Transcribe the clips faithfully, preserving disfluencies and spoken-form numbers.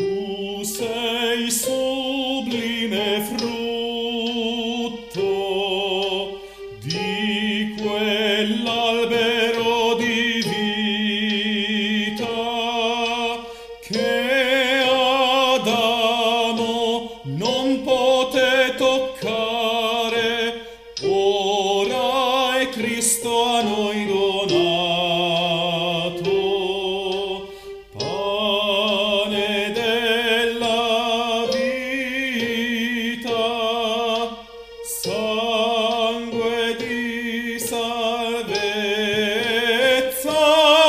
Tu sei sublime frutto di quell'albero di vita che Adamo non poté toccare, ora è Cristo a noi donato. Pane della vita, sangue di salvezza,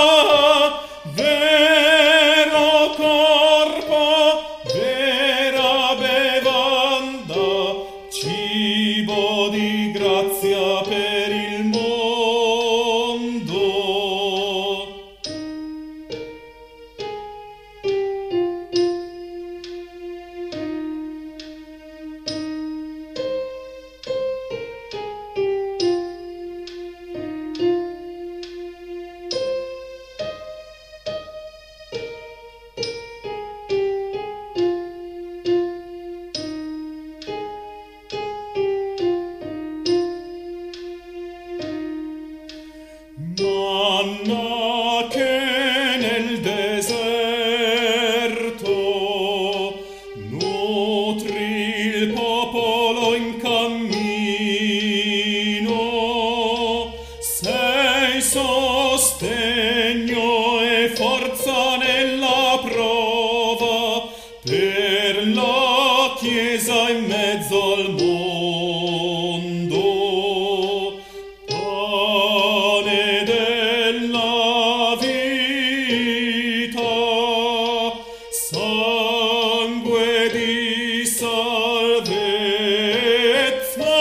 vero corpo, vera bevanda, cibo di grazia per il mondo. Manna che nel deserto nutri il popolo in cammino, sei sostegno e forza nella prova per la Chiesa in mezzo al mondo. Pane della vita, sangue di salvezza,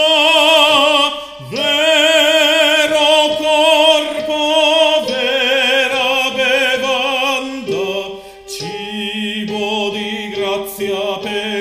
vero corpo, vera bevanda, cibo di grazia per